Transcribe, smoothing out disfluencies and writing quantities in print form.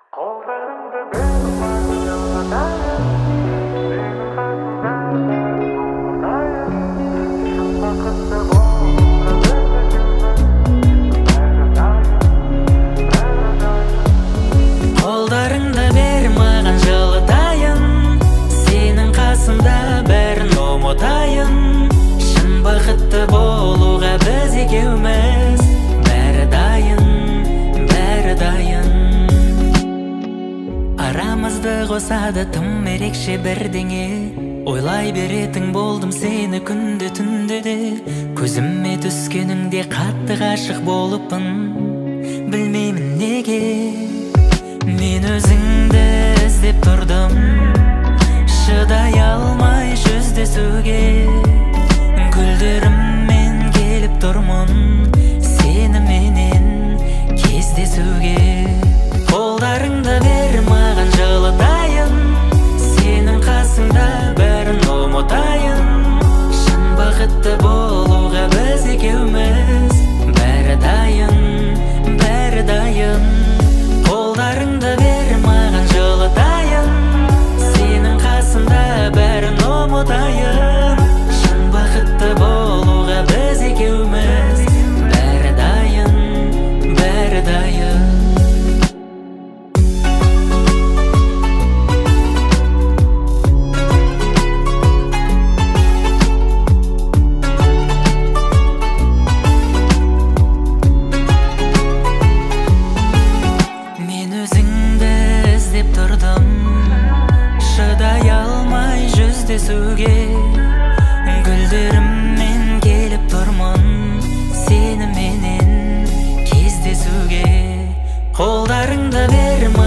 Kollarımda bir parçaladayım. Senin kalbimden buradayım. Şu vakıtta boğulur Kollarыңды бер маған жылытайын, сенің қасымда бәрін ұмытайын. Шын бақытты болуға біз екеуміз, бәрі дайын, бәрі дайын. Арамызды қосады тым ерекше бірдеңе, ойлай беретін болдым сені күнде түнде де. Көзіме түскеніңде қатты ғашық болыппын, білмеймін неге. Мен өзіңді іздеп тұрдым, шыдай алмай жүздесуге. Гүлдеріммен келіп тұрмын, сеніменен кездесуге. Қолдарыңды бер маған жылытайын, сенің қасыңда бәрін ұмытайын. Шын бақытты болуға біз екеуміз, бәрі дайын, бәрі дайын. Қолдарыңды бер маған жылытайын, сенің қасымда бәрін ұмытайын. Шын бақытты болуға біз екеуміз, бәрі дайын, бәрі дайын. Шыдай алмай жүздесуге, гүлдеріммен келіп тұрмын, сеніменен кездесуге. Қолдарыңды бер